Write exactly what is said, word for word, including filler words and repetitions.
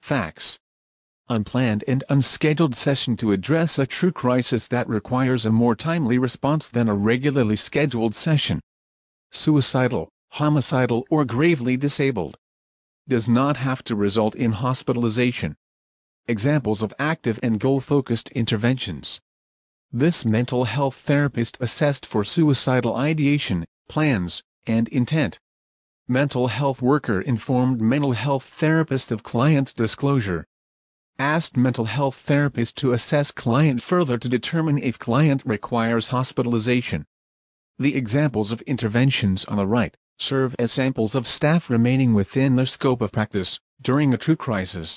Facts: unplanned and unscheduled session to address a true crisis that requires a more timely response than a regularly scheduled session. Suicidal, homicidal or gravely disabled. Does not have to result in hospitalization. Examples of active and goal-focused interventions. This mental health therapist assessed for suicidal ideation, plans, and intent. Mental health worker informed mental health therapist of client's disclosure. Asked mental health therapist to assess client further to determine if client requires hospitalization. The examples of interventions on the right serve as samples of staff remaining within their scope of practice during a true crisis.